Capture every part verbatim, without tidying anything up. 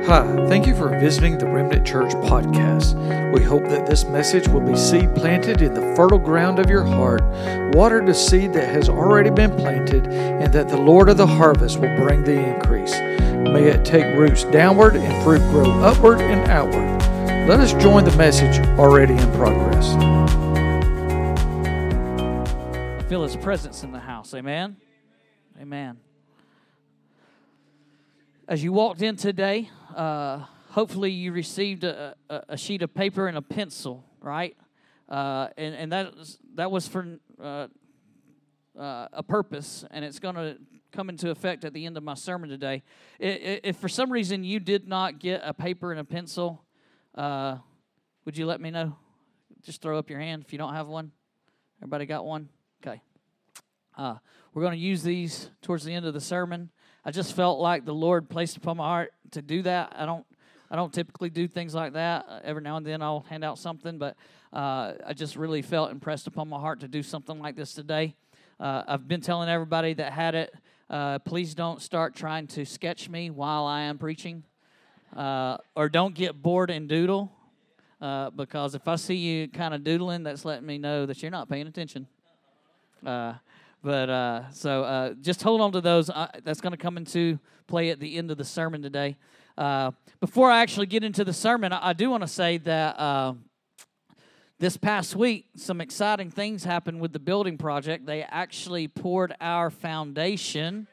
Hi, thank you for visiting the Remnant Church podcast. We hope that this message will be seed planted in the fertile ground of your heart, watered a seed that has already been planted, and that the Lord of the harvest will bring the increase. May it take roots downward and fruit grow upward and outward. Let us join the message already in progress. I feel His presence in the house. Amen? Amen. As you walked in today, uh, hopefully you received a, a, a sheet of paper and a pencil, right? Uh, and and that was, that was for uh, uh, a purpose, and it's going to come into effect at the end of my sermon today. If, if for some reason you did not get a paper and a pencil, uh, would you let me know? Just throw up your hand if you don't have one. Everybody got one? Okay. Uh, we're going to use these towards the end of the sermon. I just felt like the Lord placed upon my heart to do that. I don't I don't typically do things like that. Uh, every now and then I'll hand out something, but uh, I just really felt impressed upon my heart to do something like this today. Uh, I've been telling everybody that had it, uh, please don't start trying to sketch me while I am preaching, uh, or don't get bored and doodle, uh, because if I see you kind of doodling, that's letting me know that you're not paying attention. Uh But, uh, so uh, just hold on to those. Uh, that's going to come into play at the end of the sermon today. Uh, before I actually get into the sermon, I, I do want to say that uh, this past week, some exciting things happened with the building project. They actually poured our foundation.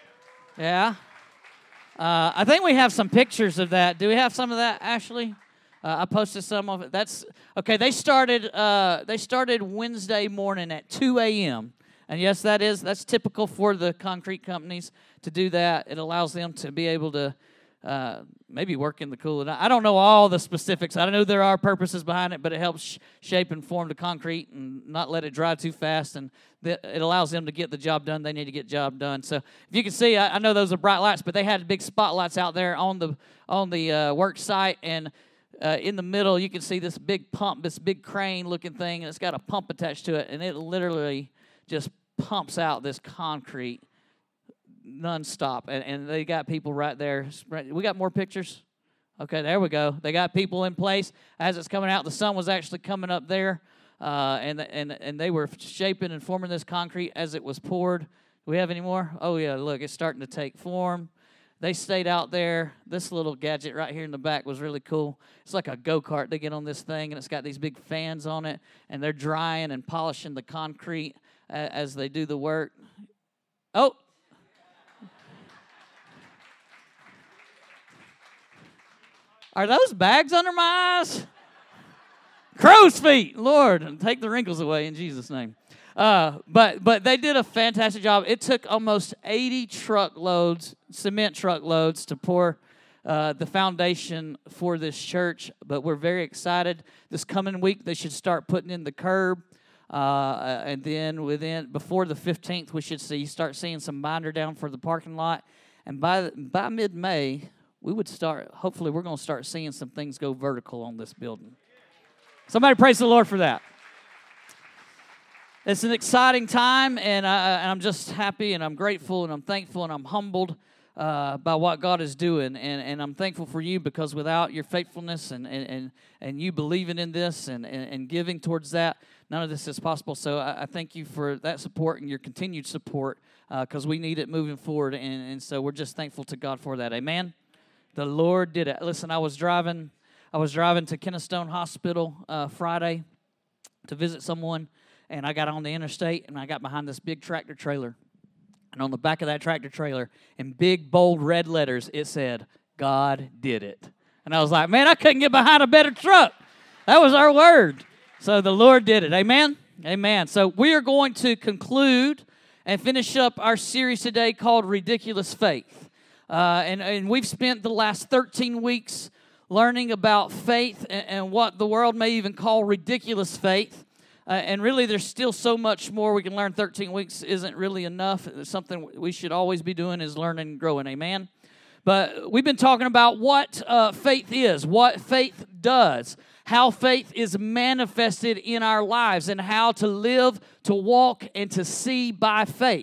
Yeah. Uh, I think we have some pictures of that. Do we have some of that, Ashley? Uh, I posted some of it. That's okay. They started. Uh, they started Wednesday morning at two a.m. And yes, that is that's typical for the concrete companies to do that. It allows them to be able to uh, maybe work in the cool. I don't know all the specifics. I know there are purposes behind it, but it helps sh- shape and form the concrete and not let it dry too fast. And th- it allows them to get the job done. They need to get the job done. So if you can see, I, I know those are bright lights, but they had big spotlights out there on the on the uh, work site. And uh, in the middle, you can see this big pump, this big crane-looking thing, and it's got a pump attached to it, and it literally just pumps out this concrete nonstop, and, and they got people right there. We got more pictures? Okay, there we go. They got people in place as it's coming out. The sun was actually coming up there, uh, and and and they were shaping and forming this concrete as it was poured. Do we have any more? Oh, yeah, look, it's starting to take form. They stayed out there. This little gadget right here in the back was really cool. It's like a go-kart. They get on this thing, and it's got these big fans on it, and they're drying and polishing the concrete as they do the work. Oh. Are those bags under my eyes? Crow's feet. Lord, take the wrinkles away in Jesus' name. Uh, but but they did a fantastic job. It took almost eighty truckloads, cement truckloads, to pour uh, the foundation for this church. But we're very excited. This coming week, they should start putting in the curb. Uh, and then within before the fifteenth, we should see start seeing some binder down for the parking lot. And by by mid-May, we would start. Hopefully, we're going to start seeing some things go vertical on this building. Somebody praise the Lord for that. It's an exciting time, and, I, and I'm just happy, and I'm grateful, and I'm thankful, and I'm humbled uh, by what God is doing. And, and I'm thankful for you, because without your faithfulness and and, and, and you believing in this and, and, and giving towards that, none of this is possible. So I, I thank you for that support and your continued support, because uh, we need it moving forward. And, and so we're just thankful to God for that. Amen. The Lord did it. Listen, I was driving, I was driving to Kennestone Hospital uh, Friday to visit someone, and I got on the interstate, and I got behind this big tractor trailer. And on the back of that tractor trailer, in big, bold red letters, it said, "God did it." And I was like, man, I couldn't get behind a better truck. That was our word. So the Lord did it. Amen? Amen. So we are going to conclude and finish up our series today called Ridiculous Faith. Uh, and, and we've spent the last thirteen weeks learning about faith and, and what the world may even call ridiculous faith. Uh, and really, there's still so much more we can learn. thirteen weeks isn't really enough. It's something we should always be doing is learning and growing. Amen? But we've been talking about what uh, faith is, what faith does, how faith is manifested in our lives, and how to live, to walk, and to see by faith.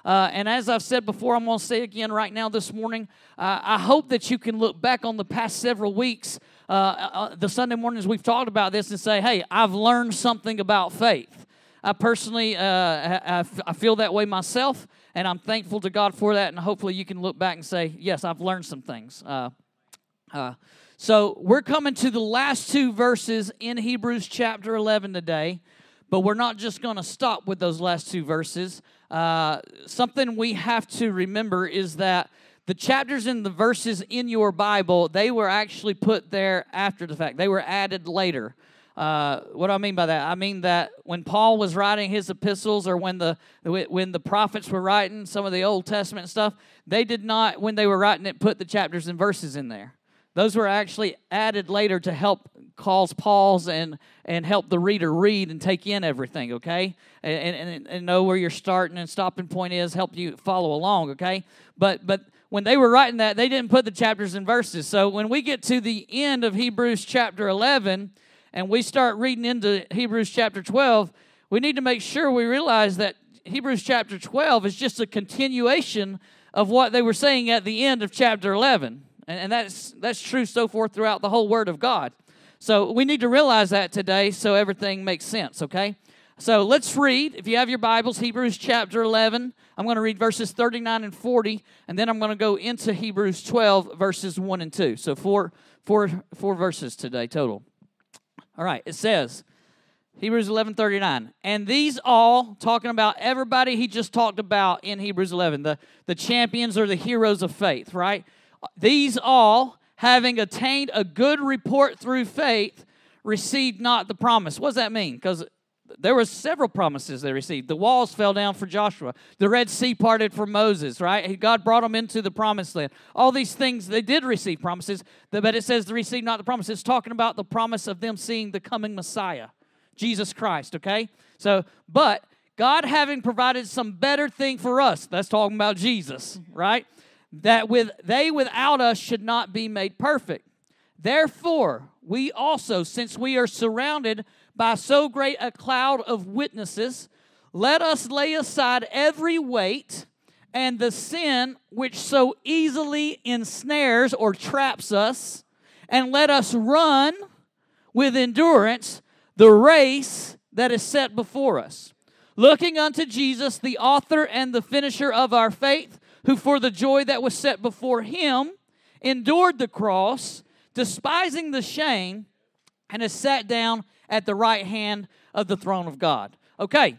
Uh, and as I've said before, I'm going to say again right now this morning, uh, I hope that you can look back on the past several weeks, uh, uh, the Sunday mornings we've talked about this, and say, hey, I've learned something about faith. I personally, uh, I, I feel that way myself, and I'm thankful to God for that, and hopefully you can look back and say, yes, I've learned some things. Uh, uh, so we're coming to the last two verses in Hebrews chapter eleven today, but we're not just going to stop with those last two verses. Uh, something we have to remember is that the chapters and the verses in your Bible, they were actually put there after the fact. They were added later. Uh, what do I mean by that? I mean that when Paul was writing his epistles, or when the when the prophets were writing some of the Old Testament stuff, they did not, when they were writing it, put the chapters and verses in there. Those were actually added later to help cause pause and, and help the reader read and take in everything, okay? And, and, and know where your starting and stopping point is, help you follow along, okay? But but when they were writing that, they didn't put the chapters and verses. So when we get to the end of Hebrews chapter eleven, and we start reading into Hebrews chapter twelve, we need to make sure we realize that Hebrews chapter twelve is just a continuation of what they were saying at the end of chapter eleven. And that's that's true so forth throughout the whole Word of God. So we need to realize that today so everything makes sense, okay? So let's read, if you have your Bibles, Hebrews chapter eleven. I'm going to read verses thirty-nine and forty, and then I'm going to go into Hebrews twelve, verses one and two. So four, four, four verses today total. All right, it says, Hebrews eleven thirty-nine, and these all, talking about everybody he just talked about in Hebrews eleven, the, the champions or the heroes of faith, right? These all, having attained a good report through faith, received not the promise. What does that mean? Because there were several promises they received. The walls fell down for Joshua. The Red Sea parted for Moses, right? God brought them into the promised land. All these things, they did receive promises, but it says they received not the promise. It's talking about the promise of them seeing the coming Messiah, Jesus Christ, okay? So, but God having provided some better thing for us, that's talking about Jesus, right? That with they without us should not be made perfect. Therefore, we also, since we are surrounded by so great a cloud of witnesses, let us lay aside every weight and the sin which so easily ensnares or traps us, and let us run with endurance the race that is set before us, looking unto Jesus, the author and the finisher of our faith, who for the joy that was set before him endured the cross, despising the shame, and is sat down at the right hand of the throne of God. Okay,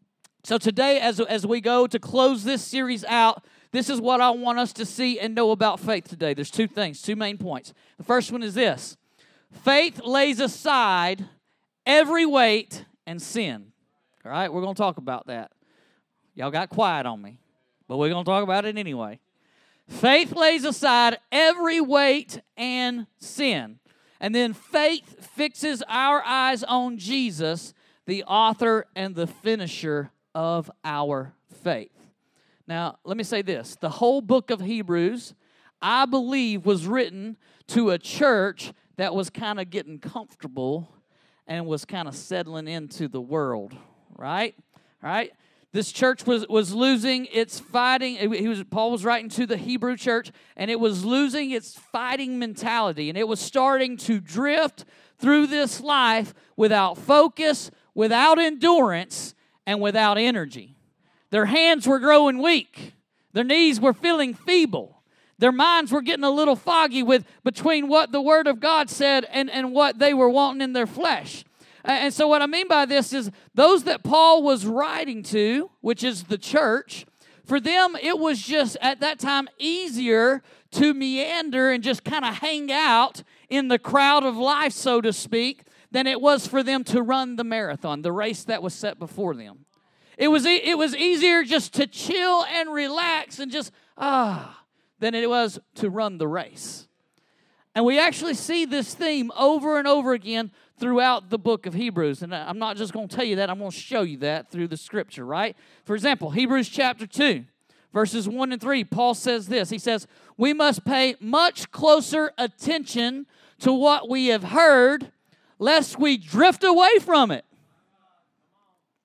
so today as, as we go to close this series out, this is what I want us to see and know about faith today. There's two things, two main points. The first one is this: faith lays aside every weight and sin. All right, we're going to talk about that. Y'all got quiet on me, but we're going to talk about it anyway. Faith lays aside every weight and sin. And then faith fixes our eyes on Jesus, the author and the finisher of our faith. Now, let me say this. The whole book of Hebrews, I believe, was written to a church that was kind of getting comfortable and was kind of settling into the world, right? Right? This church was, was losing its fighting. He was, Paul was writing to the Hebrew church, and it was losing its fighting mentality, and it was starting to drift through this life without focus, without endurance, and without energy. Their hands were growing weak. Their knees were feeling feeble. Their minds were getting a little foggy with between what the Word of God said and, and what they were wanting in their flesh. And so what I mean by this is those that Paul was writing to, which is the church, for them it was just at that time easier to meander and just kind of hang out in the crowd of life, so to speak, than it was for them to run the marathon, the race that was set before them. It was, it was easier just to chill and relax and just, ah, than it was to run the race. And we actually see this theme over and over again throughout the book of Hebrews. And I'm not just going to tell you that, I'm going to show you that through the scripture, right? For example, Hebrews chapter two, verses one and three, Paul says this. He says, we must pay much closer attention to what we have heard, lest we drift away from it.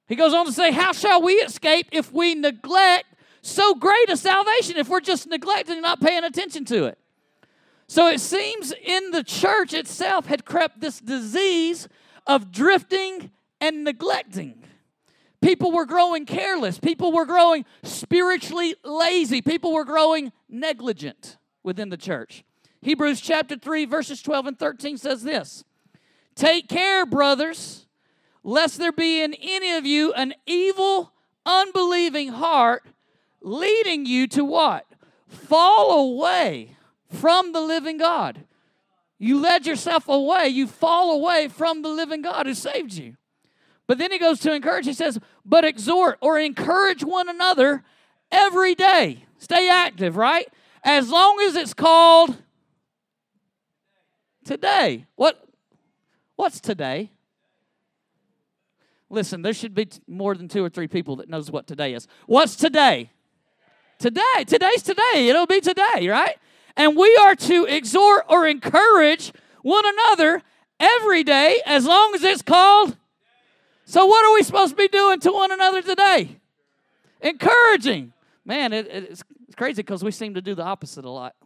He goes on to say, how shall we escape if we neglect so great a salvation, if we're just neglecting and not paying attention to it? So it seems in the church itself had crept this disease of drifting and neglecting. People were growing careless. People were growing spiritually lazy. People were growing negligent within the church. Hebrews chapter three, verses twelve and thirteen says this, take care, brothers, lest there be in any of you an evil, unbelieving heart leading you to what? Fall away from the living God. You led yourself away. You fall away from the living God who saved you. But then he goes to encourage. He says, but exhort or encourage one another every day. Stay active, right? As long as it's called today. What? What's today? Listen, there should be more than two or three people that knows what today is. What's today? Today. Today's today. It'll be today, right? And we are to exhort or encourage one another every day as long as it's called. So what are we supposed to be doing to one another today? Encouraging. Man, it, it's, it's crazy because we seem to do the opposite a lot.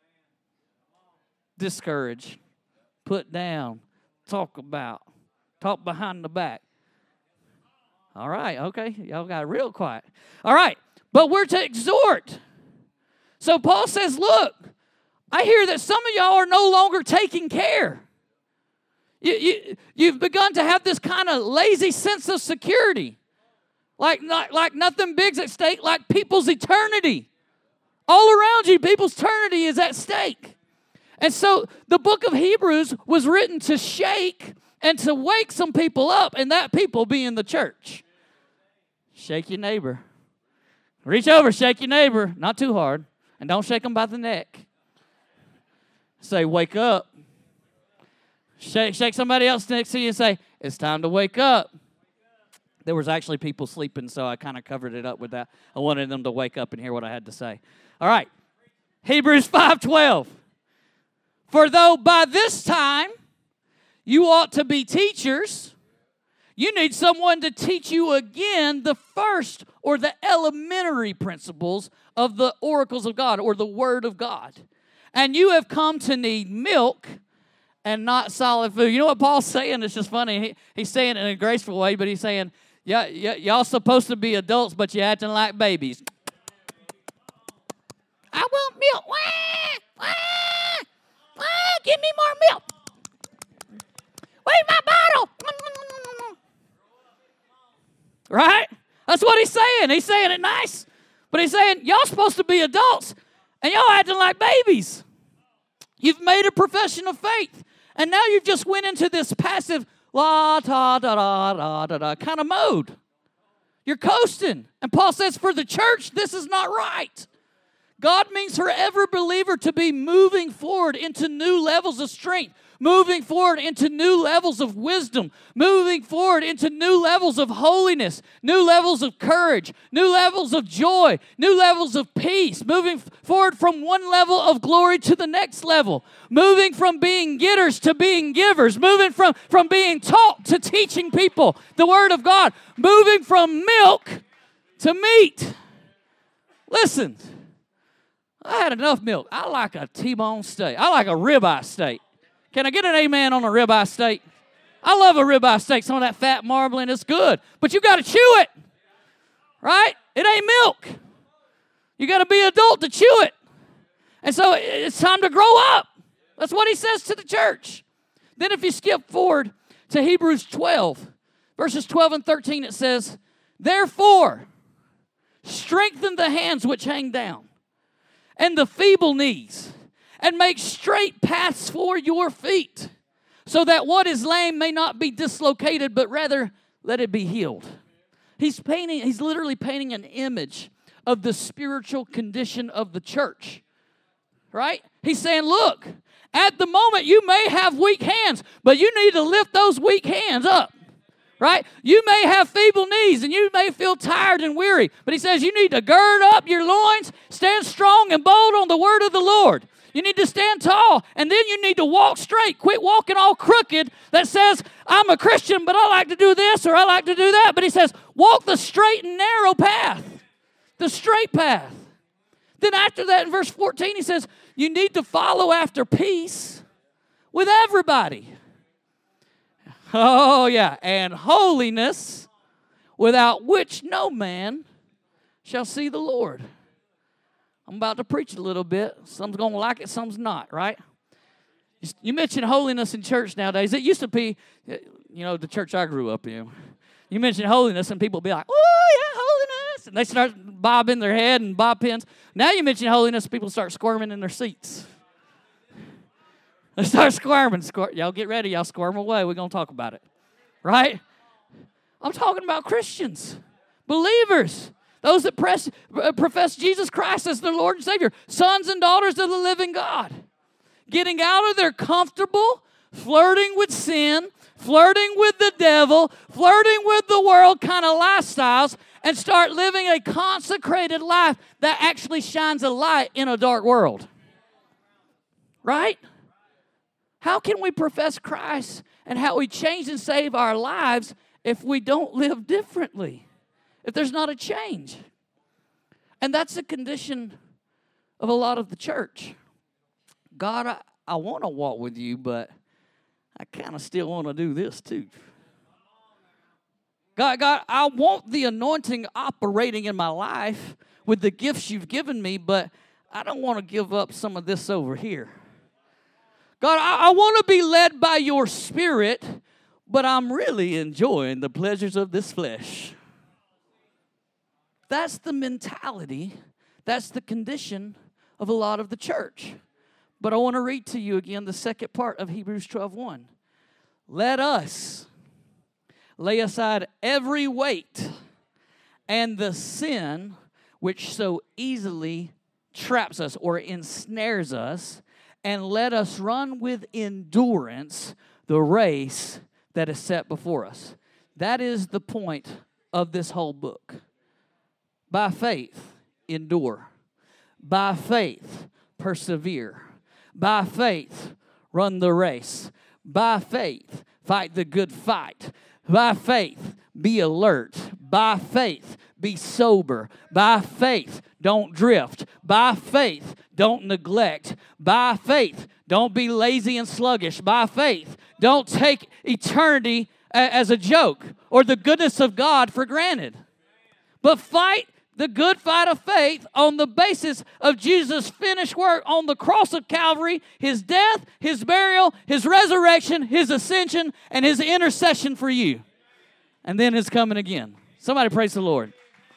Discourage. Put down. Talk about. Talk behind the back. All right, okay. Y'all got real quiet. All right, but we're to exhort. So Paul says, look, I hear that some of y'all are no longer taking care. You, you, you've begun to have this kind of lazy sense of security. Like, not, like nothing big's at stake, like people's eternity. All around you, people's eternity is at stake. And so the book of Hebrews was written to shake and to wake some people up, and that people being the church. Shake your neighbor. Reach over, shake your neighbor. Not too hard. And don't shake them by the neck. Say, wake up. Shake, shake somebody else next to you and say, it's time to wake up. There was actually people sleeping, so I kind of covered it up with that. I wanted them to wake up and hear what I had to say. All right. Hebrews five twelve. For though by this time you ought to be teachers, you need someone to teach you again the first or the elementary principles of the oracles of God or the Word of God. And you have come to need milk and not solid food. You know what Paul's saying? It's just funny. He, he's saying it in a graceful way, but he's saying, yeah, yeah, y'all supposed to be adults, but you're acting like babies. I want milk. Wah, wah, wah, give me more milk. Where's my bottle? Right? That's what he's saying. He's saying it nice. But he's saying, y'all supposed to be adults, and y'all acting like babies. You've made a profession of faith, and now you've just went into this passive la ta da da da da da kind of mode. You're coasting. And Paul says, for the church, this is not right. God means for every believer to be moving forward into new levels of strength, moving forward into new levels of wisdom, moving forward into new levels of holiness, new levels of courage, new levels of joy, new levels of peace, moving forward from one level of glory to the next level, moving from being getters to being givers, moving from, from being taught to teaching people the Word of God, moving from milk to meat. Listen, I had enough milk. I like a T-bone steak. I like a ribeye steak. Can I get an amen on a ribeye steak? I love a ribeye steak. Some of that fat marbling is good. But you got to chew it. Right? It ain't milk. You got to be adult to chew it. And so it's time to grow up. That's what he says to the church. Then if you skip forward to Hebrews twelve, verses twelve and thirteen, it says, therefore, strengthen the hands which hang down, and the feeble knees, and make straight paths for your feet, so that what is lame may not be dislocated, but rather let it be healed. He's painting, he's literally painting an image of the spiritual condition of the church. Right? He's saying, look, at the moment you may have weak hands, but you need to lift those weak hands up. Right? You may have feeble knees and you may feel tired and weary, but he says you need to gird up your loins, stand strong and bold on the word of the Lord. You need to stand tall, and then you need to walk straight. Quit walking all crooked that says, I'm a Christian, but I like to do this or I like to do that. But he says, walk the straight and narrow path, the straight path. Then after that, in verse fourteen, he says, you need to follow after peace with everybody. Oh, yeah, and holiness, without which no man shall see the Lord. I'm about to preach a little bit. Some's going to like it, some's not, right? You mention holiness in church nowadays. It used to be, you know, the church I grew up in. You mention holiness and people be like, oh, yeah, holiness. And they start bobbing their head and bob pins. Now you mention holiness, people start squirming in their seats. They start squirming. Squir- y'all get ready. Y'all squirm away. We're going to talk about it, right? I'm talking about Christians, believers. Those that press, uh, profess Jesus Christ as their Lord and Savior. Sons and daughters of the living God. Getting out of their comfortable, flirting with sin, flirting with the devil, flirting with the world kind of lifestyles, and start living a consecrated life that actually shines a light in a dark world. Right? How can we profess Christ and how we change and save our lives if we don't live differently? If there's not a change. And that's the condition of a lot of the church. God, I, I want to walk with you, but I kind of still want to do this too. God, God, I want the anointing operating in my life with the gifts you've given me, but I don't want to give up some of this over here. God, I, I want to be led by your Spirit, but I'm really enjoying the pleasures of this flesh. That's the mentality, that's the condition of a lot of the church. But I want to read to you again the second part of Hebrews twelve one. Let us lay aside every weight and the sin which so easily traps us or ensnares us, and let us run with endurance the race that is set before us. That is the point of this whole book. By faith, endure. By faith, persevere. By faith, run the race. By faith, fight the good fight. By faith, be alert. By faith, be sober. By faith, don't drift. By faith, don't neglect. By faith, don't be lazy and sluggish. By faith, don't take eternity as a joke or the goodness of God for granted. But fight the good fight of faith on the basis of Jesus' finished work on the cross of Calvary, his death, his burial, his resurrection, his ascension, and his intercession for you. And then his coming again. Somebody praise the Lord.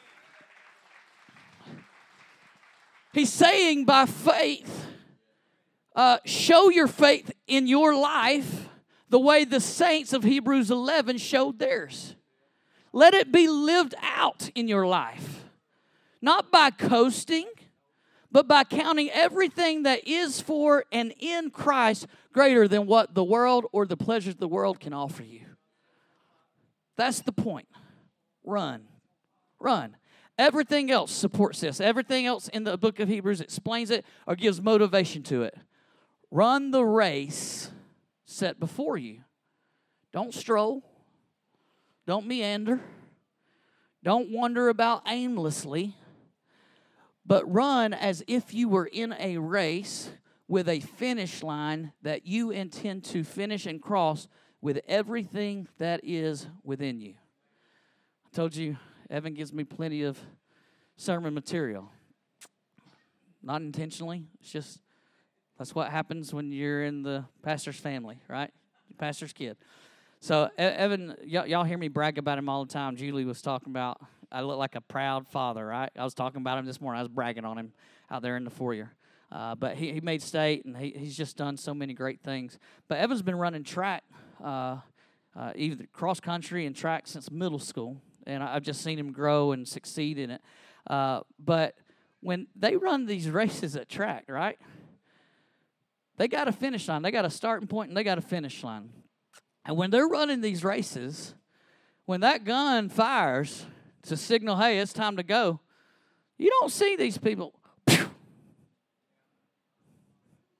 He's saying by faith, uh, show your faith in your life the way the saints of Hebrews eleven showed theirs. Let it be lived out in your life. Not by coasting, but by counting everything that is for and in Christ greater than what the world or the pleasures of the world can offer you. That's the point. Run. Run. Everything else supports this. Everything else in the book of Hebrews explains it or gives motivation to it. Run the race set before you. Don't stroll. Don't meander. Don't wander about aimlessly. But run as if you were in a race with a finish line that you intend to finish and cross with everything that is within you. I told you, Evan gives me plenty of sermon material. Not intentionally. It's just, that's what happens when you're in the pastor's family, right? Pastor's kid. So, Evan, y- y'all hear me brag about him all the time. Julie was talking about, I look like a proud father, right? I was talking about him this morning. I was bragging on him out there in the foyer. Uh, but he, he made state, and he, he's just done so many great things. But Evan's been running track, uh, uh, either cross-country and track since middle school. And I've just seen him grow and succeed in it. Uh, but when they run these races at track, right, they got a finish line. They got a starting point, and they got a finish line. And when they're running these races, when that gun fires to signal, hey, it's time to go, you don't see these people.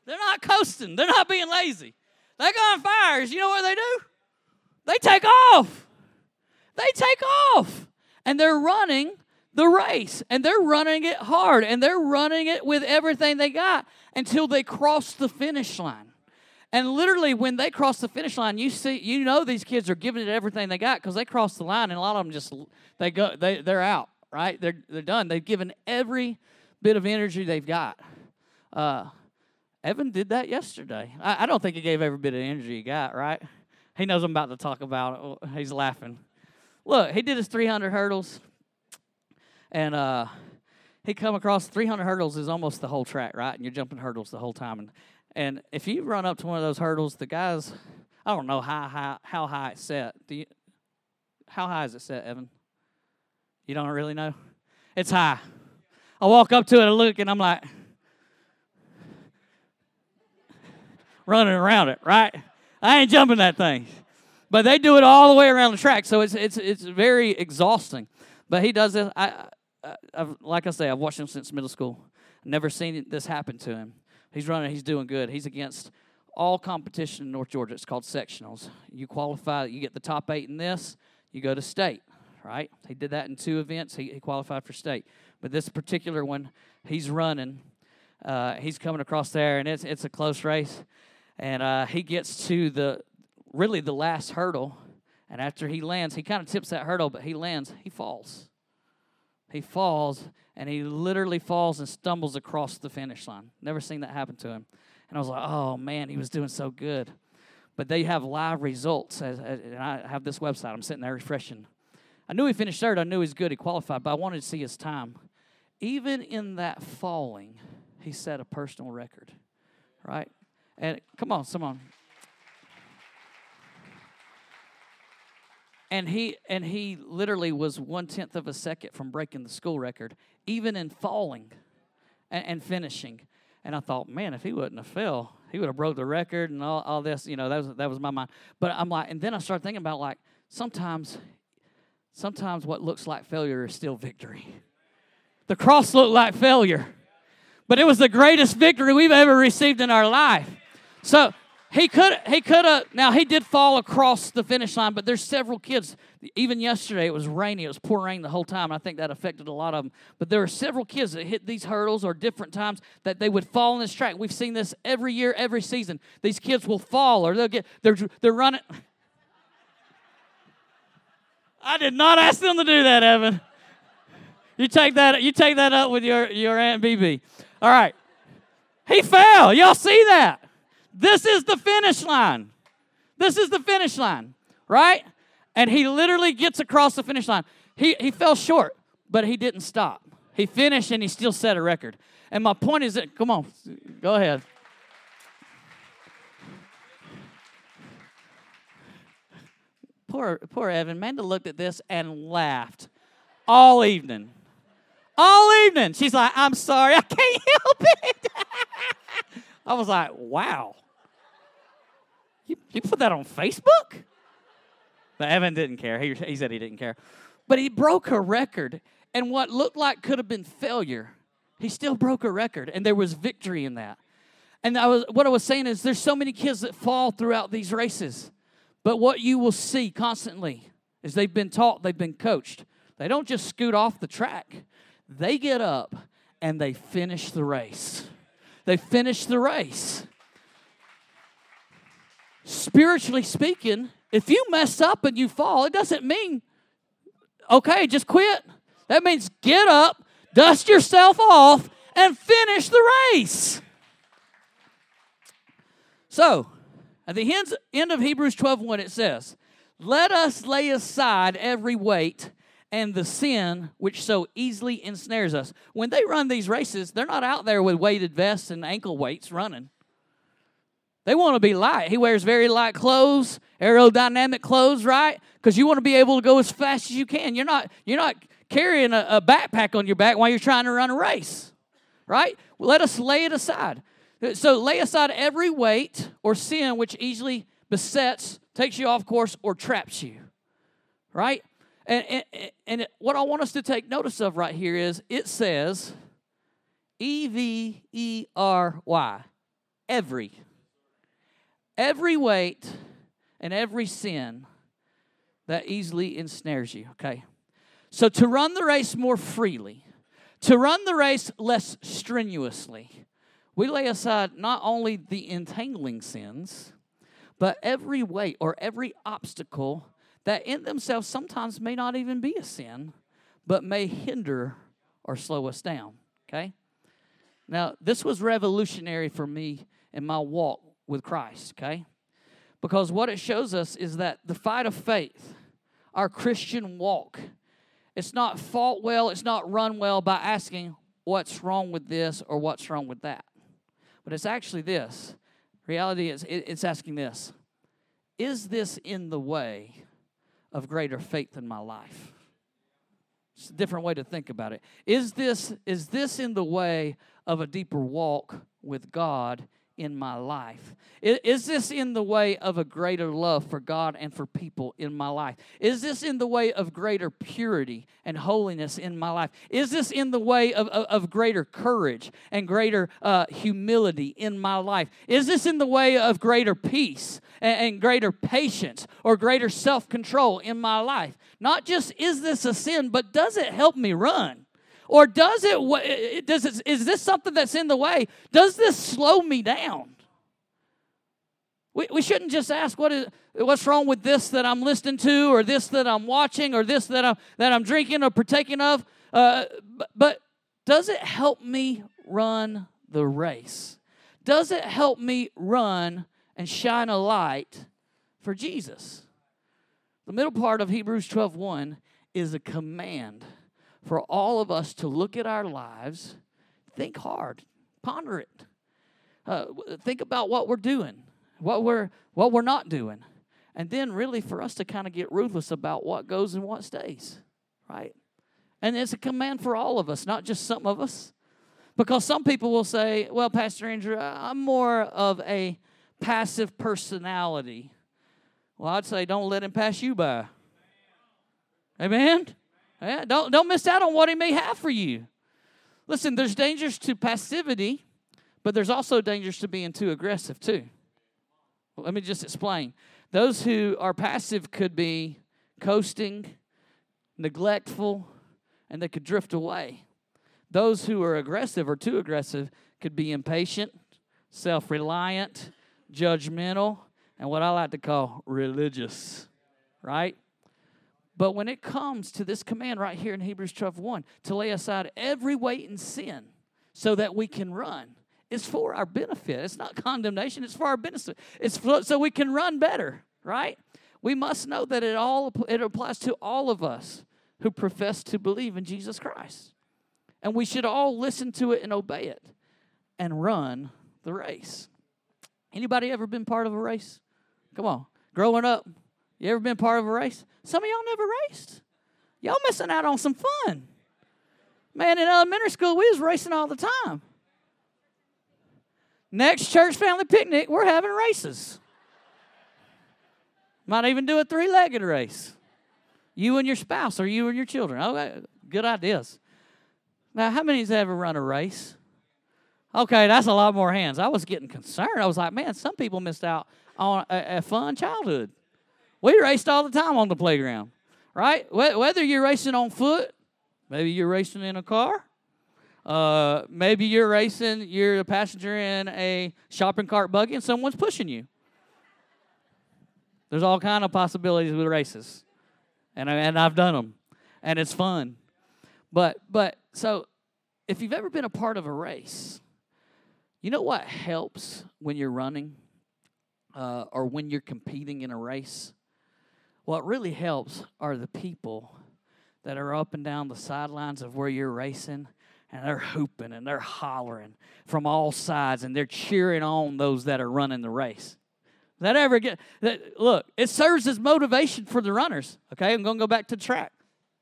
They're not coasting. They're not being lazy. They go on fires. You know what they do? They take off. They take off. And they're running the race. And they're running it hard. And they're running it with everything they got until they cross the finish line. And literally, when they cross the finish line, you see, you know these kids are giving it everything they got because they cross the line, and a lot of them just they go, they they're out, right? They're they're done. They've given every bit of energy they've got. Uh, Evan did that yesterday. I, I don't think he gave every bit of energy he got, right? He knows I'm about to talk about it. He's laughing. Look, he did his three hundred hurdles, and uh, he come across three hundred hurdles is almost the whole track, right? And you're jumping hurdles the whole time, and. And if you run up to one of those hurdles, the guys, I don't know how high, how high it's set. Do you, how high is it set, Evan? You don't really know? It's high. I walk up to it and look, and I'm like, running around it, right? I ain't jumping that thing. But they do it all the way around the track, so it's it's it's very exhausting. But he does this. I, I I've, like I say, I've watched him since middle school. Never seen this happen to him. He's running. He's doing good. He's against all competition in North Georgia. It's called sectionals. You qualify. You get the top eight in this. You go to state, right? He did that in two events. He, he qualified for state. But this particular one, he's running. Uh, he's coming across there, and it's it's a close race. And uh, he gets to the really the last hurdle. And after he lands, he kind of tips that hurdle, but he lands. He falls. He falls, and he literally falls and stumbles across the finish line. Never seen that happen to him. And I was like, oh, man, he was doing so good. But they have live results, as, as, and I have this website. I'm sitting there refreshing. I knew he finished third. I knew he was good. He qualified, but I wanted to see his time. Even in that falling, he set a personal record, right? And come on, come on. And he and he literally was one-tenth of a second from breaking the school record, even in falling and, and finishing. And I thought, man, if he wouldn't have fell, he would have broke the record and all, all this. You know, that was that was my mind. But I'm like, and then I started thinking about, like, sometimes, sometimes what looks like failure is still victory. The cross looked like failure, but it was the greatest victory we've ever received in our life. So He could he could have, now he did fall across the finish line, but there's several kids. Even yesterday it was rainy. It was pouring rain the whole time. I think that affected a lot of them. But there were several kids that hit these hurdles or different times that they would fall in this track. We've seen this every year, every season. These kids will fall or they'll get, they're, they're running. I did not ask them to do that, Evan. You take that, you take that up with your, your Aunt B B. All right. He fell. Y'all see that? This is the finish line. This is the finish line, right? And he literally gets across the finish line. He he fell short, but he didn't stop. He finished, and he still set a record. And my point is that, come on, go ahead. Poor, poor Evan. Amanda looked at this and laughed all evening. All evening. She's like, I'm sorry, I can't help it. I was like, wow. You, you put that on Facebook? But Evan didn't care. He, he said he didn't care. But he broke a record. And what looked like could have been failure, he still broke a record. And there was victory in that. And I was, what I was saying is there's so many kids that fall throughout these races. But what you will see constantly is they've been taught, they've been coached. They don't just scoot off the track. They get up and they finish the race. They finish the race. Spiritually speaking, if you mess up and you fall, it doesn't mean, okay, just quit. That means get up, dust yourself off, and finish the race. So, at the end of Hebrews twelve one, it says, let us lay aside every weight and the sin which so easily ensnares us. When they run these races, they're not out there with weighted vests and ankle weights running. They want to be light. He wears very light clothes, aerodynamic clothes, right? Because you want to be able to go as fast as you can. You're not, you're not carrying a, a backpack on your back while you're trying to run a race, right? Well, let us lay it aside. So lay aside every weight or sin which easily besets, takes you off course, or traps you, right? And, and, and what I want us to take notice of right here is it says E V E R Y, every, every weight and every sin that easily ensnares you, okay? So to run the race more freely, to run the race less strenuously, we lay aside not only the entangling sins, but every weight or every obstacle that in themselves sometimes may not even be a sin, but may hinder or slow us down, okay? Now, this was revolutionary for me in my walk with Christ, okay? Because what it shows us is that the fight of faith, our Christian walk, it's not fought well, it's not run well by asking what's wrong with this or what's wrong with that. But it's actually this. Reality is, it's asking this. Is this in the way of greater faith in my life? It's a different way to think about it. Is this, is this in the way of a deeper walk with God in my life? Is this in the way of a greater love for God and for people in my life? Is this in the way of greater purity and holiness in my life? Is this in the way of, of, of greater courage and greater uh, humility in my life? Is this in the way of greater peace and, and greater patience or greater self-control in my life? Not just is this a sin, but does it help me run? Or does it, does it, is this something that's in the way? Does this slow me down? We, we shouldn't just ask what is, what's wrong with this that I'm listening to, or this that I'm watching, or this that I'm, that I'm drinking or partaking of. Uh, but, but does it help me run the race? Does it help me run and shine a light for Jesus? The middle part of Hebrews twelve one is a command for all of us to look at our lives, think hard, ponder it. Uh, think about what we're doing, what we're what we're not doing, and then really for us to kind of get ruthless about what goes and what stays, right? And it's a command for all of us, not just some of us, because some people will say, "Well, Pastor Andrew, I'm more of a passive personality." Well, I'd say, don't let him pass you by. Amen. Yeah, don't, don't miss out on what he may have for you. Listen, there's dangers to passivity, but there's also dangers to being too aggressive too. Well, let me just explain. Those who are passive could be coasting, neglectful, and they could drift away. Those who are aggressive or too aggressive could be impatient, self-reliant, judgmental, and what I like to call religious, right? But when it comes to this command right here in Hebrews twelve one, to lay aside every weight and sin so that we can run, it's for our benefit. It's not condemnation. It's for our benefit. It's for, so we can run better, right? We must know that it all it applies to all of us who profess to believe in Jesus Christ. And we should all listen to it and obey it and run the race. Anybody ever been part of a race? Come on. Growing up, you ever been part of a race? Some of y'all never raced. Y'all missing out on some fun. Man, in elementary school, we was racing all the time. Next church family picnic, we're having races. Might even do a three-legged race. You and your spouse or you and your children. Okay, good ideas. Now, how many has ever run a race? Okay, that's a lot more hands. I was getting concerned. I was like, man, some people missed out on a, a fun childhood. We raced all the time on the playground, right? Whether you're racing on foot, maybe you're racing in a car, uh, maybe you're racing, you're a passenger in a shopping cart buggy and someone's pushing you. There's all kind of possibilities with races, and, I, and I've done them, and it's fun. But, but so if you've ever been a part of a race, you know what helps when you're running uh, or when you're competing in a race? What really helps are the people that are up and down the sidelines of where you're racing, and they're hooping and they're hollering from all sides, and they're cheering on those that are running the race. That ever get that? Look, it serves as motivation for the runners. Okay, I'm going to go back to the track.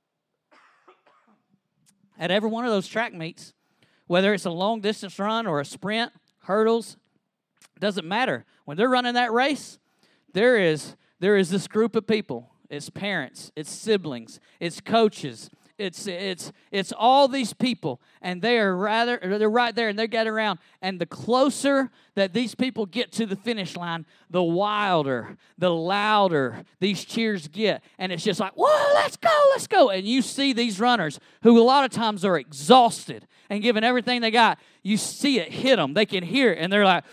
At every one of those track meets, whether it's a long distance run or a sprint, hurdles, doesn't matter. When they're running that race, there is there is this group of people. It's parents, it's siblings, it's coaches, It's it's it's all these people, and they are rather they're right there, and they get around. And the closer that these people get to the finish line, the wilder, the louder these cheers get, and it's just like, whoa, let's go, let's go. And you see these runners who a lot of times are exhausted and giving everything they got. You see it hit them; they can hear it, and they're like,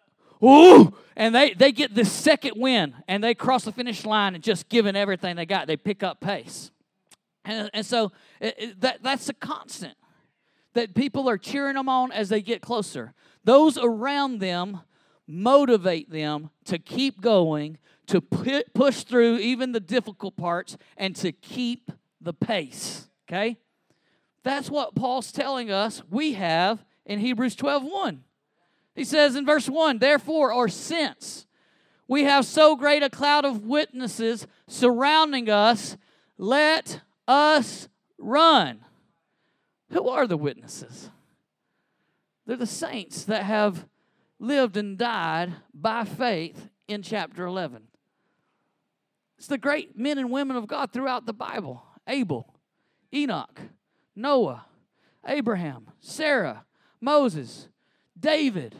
ooh. And they, they get the second win, and they cross the finish line and just giving everything they got. They pick up pace. And, and so it, it, that, that's a constant, that people are cheering them on as they get closer. Those around them motivate them to keep going, to pu- push through even the difficult parts, and to keep the pace, okay? That's what Paul's telling us we have in Hebrews twelve one. He says in verse one, therefore, or since we have so great a cloud of witnesses surrounding us, let us run. Who are the witnesses? They're the saints that have lived and died by faith in chapter eleven. It's the great men and women of God throughout the Bible. Abel, Enoch, Noah, Abraham, Sarah, Moses, David,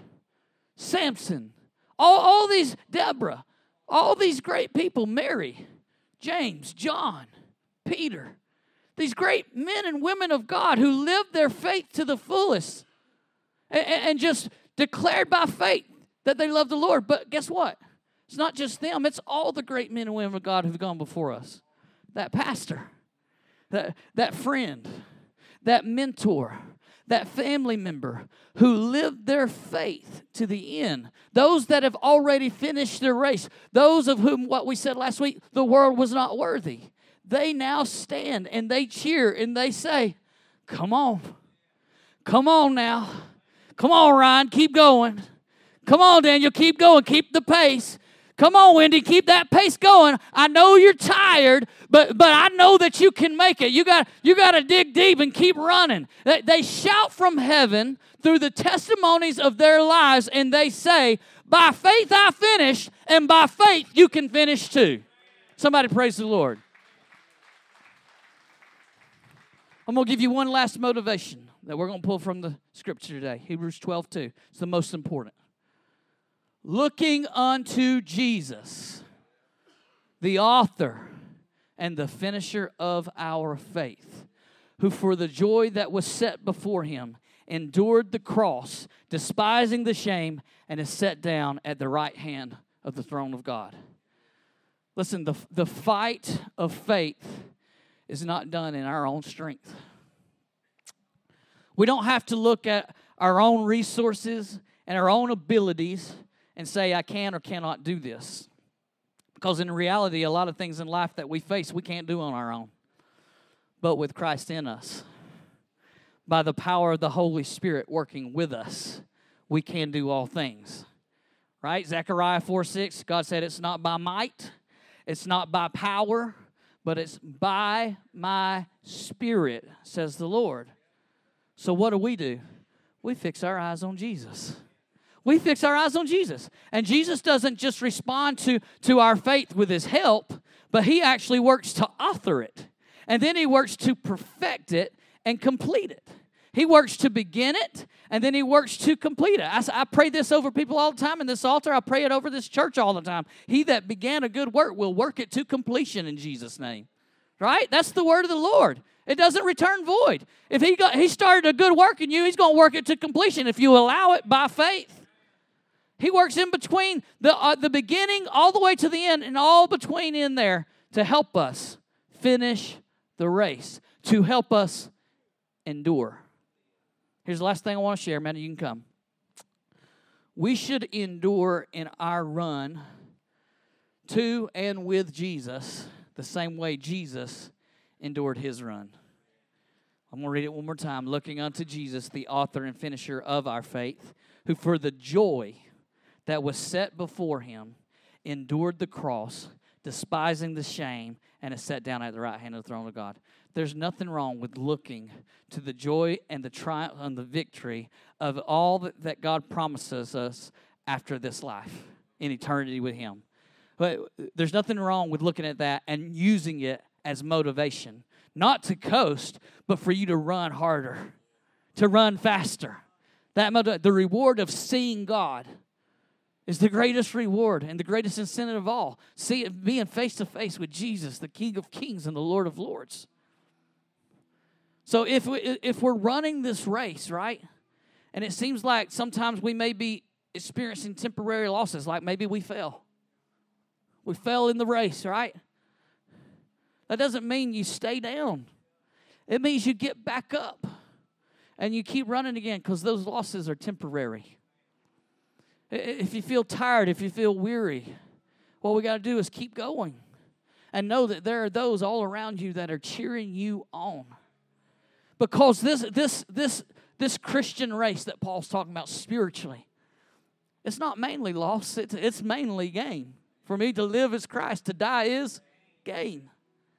Samson, all, all these, Deborah, all these great people, Mary, James, John, Peter, these great men and women of God who lived their faith to the fullest and, and just declared by faith that they love the Lord. But guess what? It's not just them. It's all the great men and women of God who've gone before us. That pastor, that, that friend, that mentor, that family member who lived their faith to the end. Those that have already finished their race. Those of whom, what we said last week, the world was not worthy. They now stand and they cheer and they say, come on. Come on now. Come on, Ryan. Keep going. Come on, Daniel. Keep going. Keep the pace. Come on, Wendy, keep that pace going. I know you're tired, but but I know that you can make it. You got you got to dig deep and keep running. They, they shout from heaven through the testimonies of their lives, and they say, by faith I finished, and by faith you can finish too. Somebody praise the Lord. I'm going to give you one last motivation that we're going to pull from the scripture today. Hebrews twelve two. It's the most important. Looking unto Jesus, the author and the finisher of our faith, who for the joy that was set before him endured the cross, despising the shame, and is set down at the right hand of the throne of God. Listen, the, the fight of faith is not done in our own strength. We don't have to look at our own resources and our own abilities and say, I can or cannot do this. Because in reality, a lot of things in life that we face, we can't do on our own. But with Christ in us, by the power of the Holy Spirit working with us, we can do all things. Right? Zechariah four six, God said, it's not by might, it's not by power, but it's by my Spirit, says the Lord. So what do we do? We fix our eyes on Jesus. We fix our eyes on Jesus. And Jesus doesn't just respond to, to our faith with his help, but he actually works to author it. And then he works to perfect it and complete it. He works to begin it, and then he works to complete it. I, I pray this over people all the time in this altar. I pray it over this church all the time. He that began a good work will work it to completion in Jesus' name. Right? That's the word of the Lord. It doesn't return void. If he got, he started a good work in you, he's going to work it to completion if you allow it by faith. He works in between the, uh, the beginning all the way to the end and all between in there to help us finish the race, to help us endure. Here's the last thing I want to share. Man, you can come. We should endure in our run to and with Jesus the same way Jesus endured his run. I'm going to read it one more time. Looking unto Jesus, the author and finisher of our faith, who for the joy that was set before him endured the cross, despising the shame, and is set down at the right hand of the throne of God. There's nothing wrong with looking to the joy and the triumph and the victory of all that, that God promises us after this life in eternity with him. But there's nothing wrong with looking at that and using it as motivation. not to coast, but for you to run harder, to run faster. That motiv- the reward of seeing God is the greatest reward and the greatest incentive of all. See it being face to face with Jesus, the King of Kings and the Lord of Lords. So if we, if we're running this race, right, and it seems like sometimes we may be experiencing temporary losses, like maybe we fell. We fell in the race, right? That doesn't mean you stay down. It means you get back up and you keep running again, because those losses are temporary. If you feel tired, if you feel weary, what we got to do is keep going and know that there are those all around you that are cheering you on. Because this this this this Christian race that Paul's talking about spiritually, it's not mainly loss, it's, it's mainly gain. For me to live is Christ, to die is gain.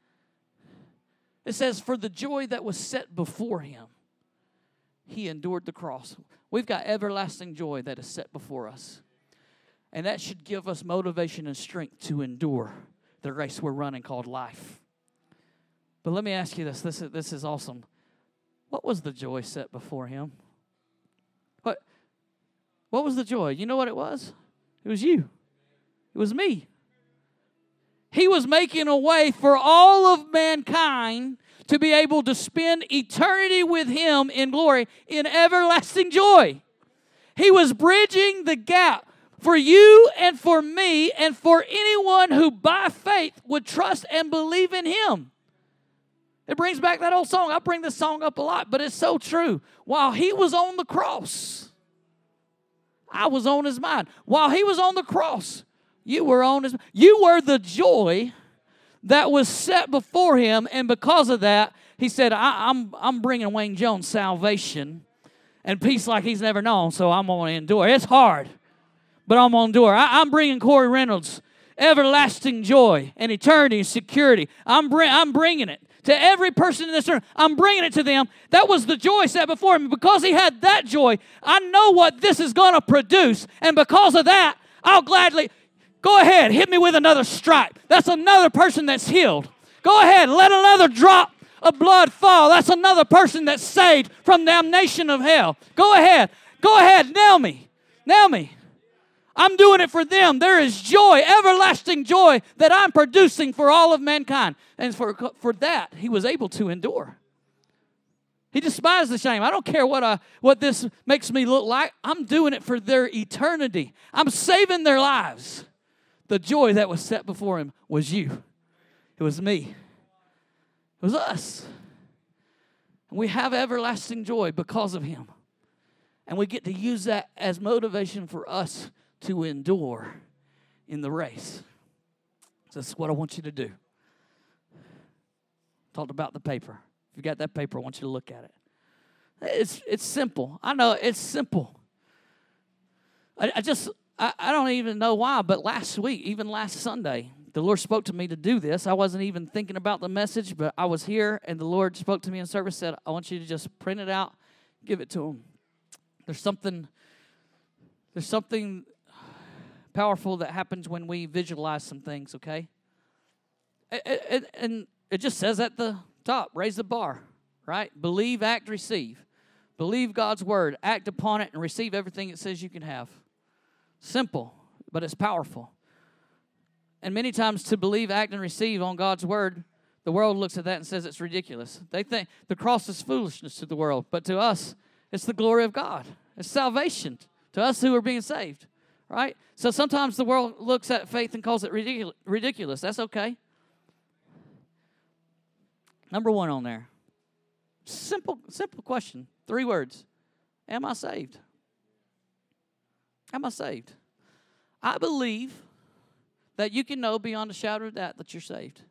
It says, for the joy that was set before him, he endured the cross. We've got everlasting joy that is set before us. And that should give us motivation and strength to endure the race we're running called life. But let me ask you this. This is, this is awesome. What was the joy set before him? What, what was the joy? You know what it was? It was you. It was me. He was making a way for all of mankind to be able to spend eternity with him in glory, in everlasting joy. He was bridging the gap for you and for me and for anyone who by faith would trust and believe in him. It brings back that old song. I bring this song up a lot, but it's so true. While he was on the cross, I was on his mind. While he was on the cross, you were on his mind. You were the joy that was set before him, and because of that, he said, I, I'm, I'm bringing Wayne Jones salvation and peace like he's never known, so I'm going to endure. It's hard, but I'm going to endure. I, I'm bringing Corey Reynolds everlasting joy and eternity and security. I'm, bring, I'm bringing it to every person in this room. I'm bringing it to them. That was the joy set before him. Because he had that joy, I know what this is going to produce, and because of that, I'll gladly... Go ahead, hit me with another stripe. That's another person that's healed. Go ahead, let another drop of blood fall. That's another person that's saved from damnation of hell. Go ahead, go ahead, nail me, nail me. I'm doing it for them. There is joy, everlasting joy that I'm producing for all of mankind. And for, for that, he was able to endure. He despised the shame. I don't care what I, what this makes me look like. I'm doing it for their eternity. I'm saving their lives. The joy that was set before him was you. It was me. It was us. And we have everlasting joy because of him. And we get to use that as motivation for us to endure in the race. So that's what I want you to do. Talked about the paper. If you got that paper, I want you to look at it. It's it's simple. I know it's simple. I, I just... I, I don't even know why, but last week, even last Sunday, the Lord spoke to me to do this. I wasn't even thinking about the message, but I was here, and the Lord spoke to me in service, said, I want you to just print it out, give it to them. There's something, there's something powerful that happens when we visualize some things, okay? It, it, and it just says at the top, raise the bar, right? Believe, act, receive. Believe God's word, act upon it, and receive everything it says you can have. Simple, but it's powerful. And many times to believe, act, and receive on God's word, the world looks at that and says it's ridiculous. They think the cross is foolishness to the world, but to us, it's the glory of God. It's salvation to us who are being saved, right? So sometimes the world looks at faith and calls it ridicul- ridiculous. That's okay. Number one on there. Simple, simple question. Three words. Am I saved? Am I saved? I believe that you can know beyond a shadow of doubt that you're saved.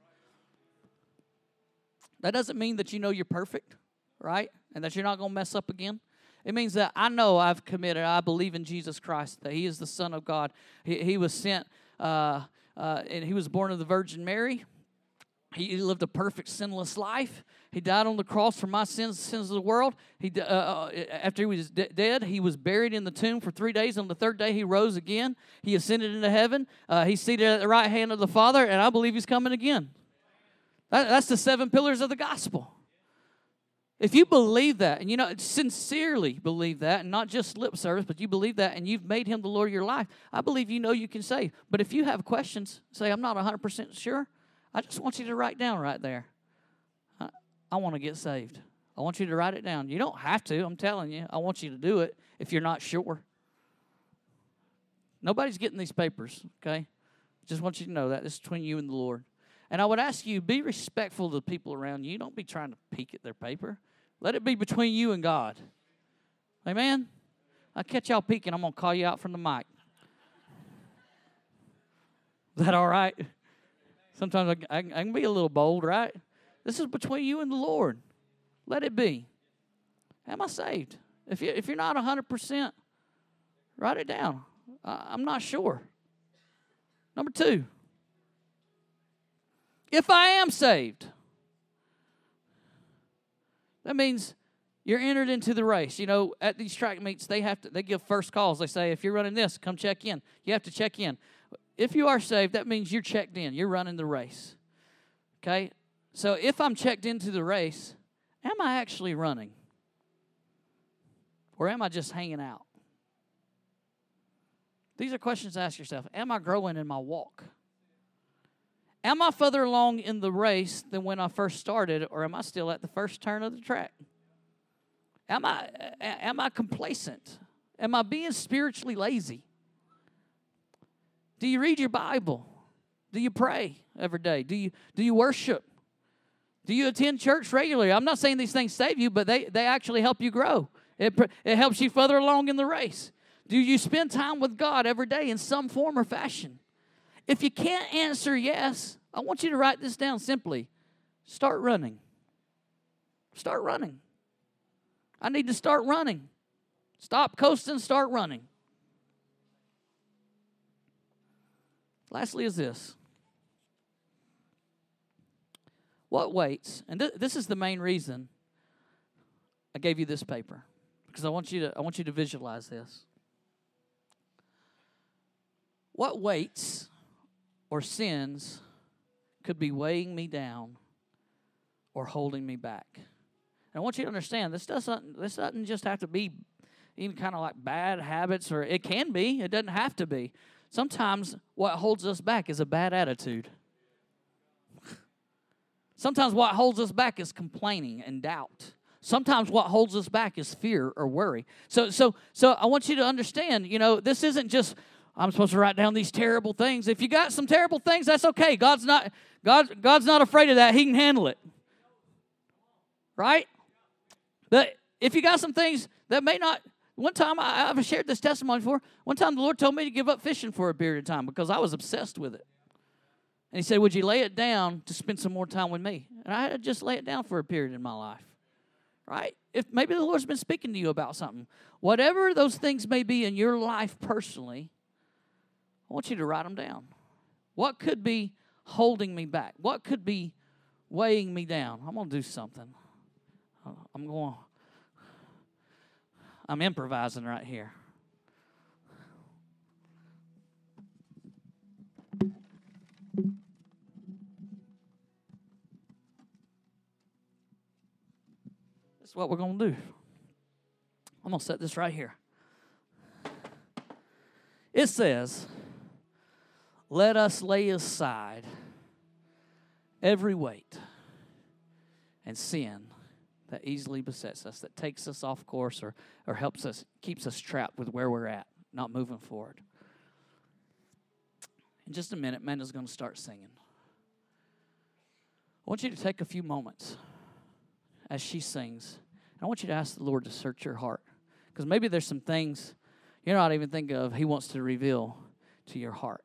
That doesn't mean that you know you're perfect, right? And that you're not going to mess up again. It means that I know I've committed, I believe in Jesus Christ, that he is the Son of God. He, he was sent, uh, uh, and he was born of the Virgin Mary. He lived a perfect, sinless life. He died on the cross for my sins, the sins of the world. He, uh, uh, after he was de- dead, he was buried in the tomb for three days. On the third day, he rose again. He ascended into heaven. Uh, he's seated at the right hand of the Father, and I believe he's coming again. That, that's the seven pillars of the gospel. If you believe that, and you know, sincerely believe that, and not just lip service, but you believe that, and you've made him the Lord of your life, I believe you know you can save. But if you have questions, say, I'm not one hundred percent sure, I just want you to write down right there, I, I want to get saved. I want you to write it down. You don't have to, I'm telling you. I want you to do it if you're not sure. Nobody's getting these papers, okay? Just want you to know that. This is between you and the Lord. And I would ask you, be respectful to the people around you. Don't be trying to peek at their paper. Let it be between you and God. Amen? I catch y'all peeking, I'm going to call you out from the mic. Is that all right? Sometimes I, I, I can be a little bold, right? This is between you and the Lord. Let it be. Am I saved? If, you, if you're not one hundred percent, write it down. Uh, I'm not sure. Number two. If I am saved, that means you're entered into the race. You know, at these track meets, they have to they give first calls. They say, if you're running this, come check in. You have to check in. If you are saved, that means you're checked in. You're running the race. Okay? So if I'm checked into the race, am I actually running? Or am I just hanging out? These are questions to ask yourself. Am I growing in my walk? Am I further along in the race than when I first started, or am I still at the first turn of the track? Am I, am I complacent? Am I being spiritually lazy? Do you read your Bible? Do you pray every day? Do you, do you worship? Do you attend church regularly? I'm not saying these things save you, but they, they actually help you grow. It, it helps you further along in the race. Do you spend time with God every day in some form or fashion? If you can't answer yes, I want you to write this down simply. Start running. Start running. I need to start running. Stop coasting, start running. Lastly is this. What waits? And th- this is the main reason I gave you this paper, because I want you to I want you to visualize this. What weights or sins could be weighing me down or holding me back? And I want you to understand, this doesn't this doesn't just have to be even kind of like bad habits, or it can be. It doesn't have to be. Sometimes what holds us back is a bad attitude. Sometimes what holds us back is complaining and doubt. Sometimes what holds us back is fear or worry. So, so, so I want you to understand, you know, this isn't just, I'm supposed to write down these terrible things. If you got some terrible things, that's okay. God's not, God, God's not afraid of that. He can handle it. Right? But if you got some things that may not, one time, I, I've shared this testimony before. One time the Lord told me to give up fishing for a period of time because I was obsessed with it. And he said, would you lay it down to spend some more time with me? And I had to just lay it down for a period in my life. Right? If maybe the Lord's been speaking to you about something. Whatever those things may be in your life personally, I want you to write them down. What could be holding me back? What could be weighing me down? I'm going to do something. I'm going, I'm improvising right here. This is what we're going to do. I'm going to set this right here. It says, let us lay aside every weight and sin that easily besets us, that takes us off course or, or helps us, keeps us trapped with where we're at, not moving forward. In just a minute, Amanda's going to start singing. I want you to take a few moments as she sings. And I want you to ask the Lord to search your heart. Because maybe there's some things you're not even thinking of He wants to reveal to your heart.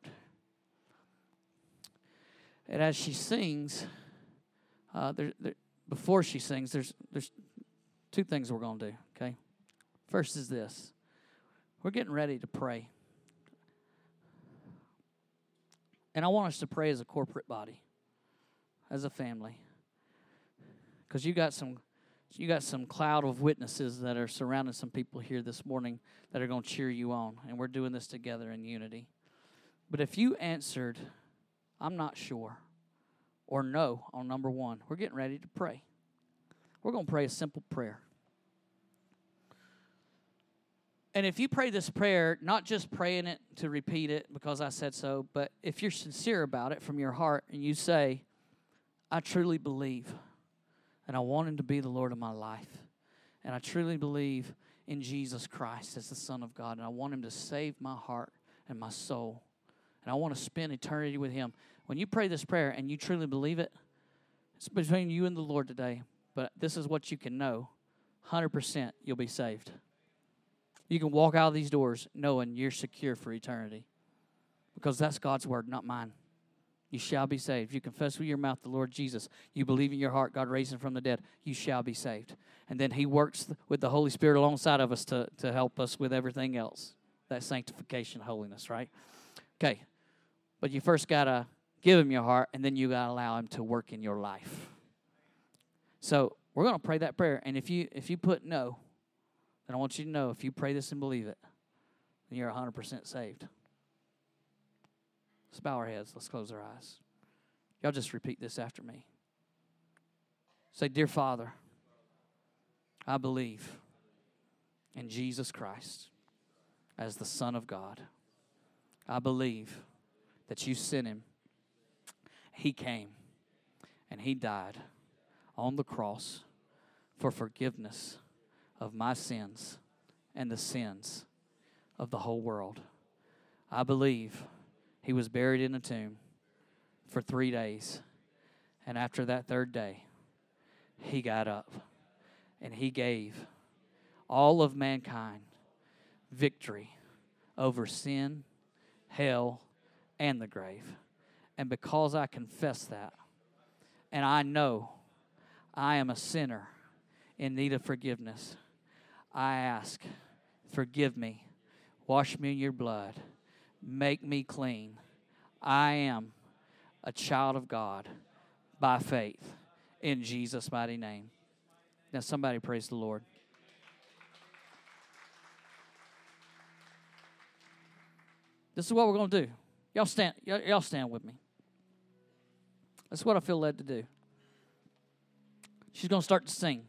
And as she sings, uh, there, there, before she sings, there's there's two things we're going to do, okay? First is this. We're getting ready to pray. And I want us to pray as a corporate body, as a family. Because you got some you got some cloud of witnesses that are surrounding some people here this morning that are going to cheer you on. And we're doing this together in unity. But if you answered, I'm not sure, or no on number one. We're getting ready to pray. We're going to pray a simple prayer. And if you pray this prayer, not just praying it to repeat it because I said so, but if you're sincere about it from your heart and you say, I truly believe and I want him to be the Lord of my life. And I truly believe in Jesus Christ as the Son of God. And I want him to save my heart and my soul. And I want to spend eternity with him. When you pray this prayer and you truly believe it, it's between you and the Lord today. But this is what you can know. one hundred percent you'll be saved. You can walk out of these doors knowing you're secure for eternity. Because that's God's word, not mine. You shall be saved. If you confess with your mouth the Lord Jesus, you believe in your heart God raised him from the dead, you shall be saved. And then he works with the Holy Spirit alongside of us to, to help us with everything else. That sanctification, holiness, right? Okay. But you first got to give him your heart, and then you got to allow him to work in your life. So we're going to pray that prayer. And if you if you put no, then I want you to know if you pray this and believe it, then you're one hundred percent saved. Let's bow our heads. Let's close our eyes. Y'all just repeat this after me. Say, Dear Father, I believe in Jesus Christ as the Son of God. I believe that you sent him. He came and he died on the cross for forgiveness of my sins and the sins of the whole world. I believe he was buried in a tomb for three days. And after that third day, he got up and he gave all of mankind victory over sin, hell, and the grave. And because I confess that, and I know I am a sinner in need of forgiveness, I ask, forgive me, wash me in your blood, make me clean. I am a child of God by faith in Jesus' mighty name. Now somebody praise the Lord. This is what we're going to do. Y'all stand, y'all, y'all stand with me. That's what I feel led to do. She's going to start to sing.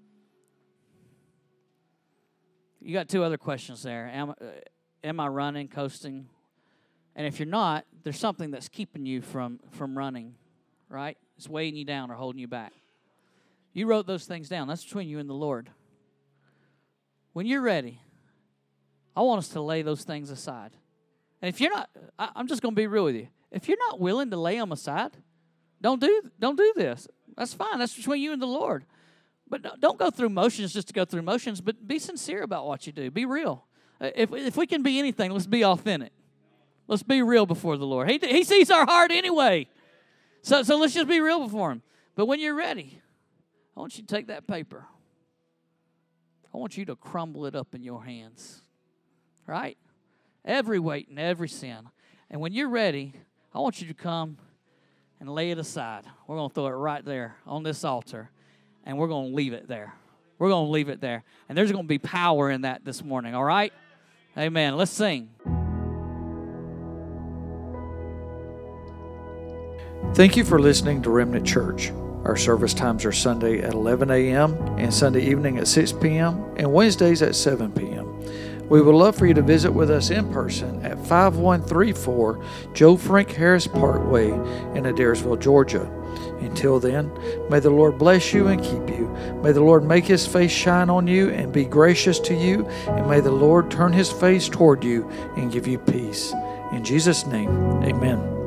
You got two other questions there. Am, uh, am I running, coasting? And if you're not, there's something that's keeping you from, from running, right? It's weighing you down or holding you back. You wrote those things down. That's between you and the Lord. When you're ready, I want us to lay those things aside. And if you're not, I, I'm just going to be real with you. If you're not willing to lay them aside, don't do, don't do this. That's fine. That's between you and the Lord. But don't go through motions just to go through motions, but be sincere about what you do. Be real. If, if we can be anything, let's be authentic. Let's be real before the Lord. He, he sees our heart anyway. So, so let's just be real before him. But when you're ready, I want you to take that paper. I want you to crumble it up in your hands. Right? Every weight and every sin. And when you're ready, I want you to come and lay it aside. We're going to throw it right there on this altar. And we're going to leave it there. We're going to leave it there. And there's going to be power in that this morning. All right? Amen. Let's sing. Thank you for listening to Remnant Church. Our service times are Sunday at eleven a.m. and Sunday evening at six p.m. and Wednesdays at seven p.m. We would love for you to visit with us in person at five one three four Joe Frank Harris Parkway in Adairsville, Georgia. Until then, may the Lord bless you and keep you. May the Lord make his face shine on you and be gracious to you. And may the Lord turn his face toward you and give you peace. In Jesus' name, amen.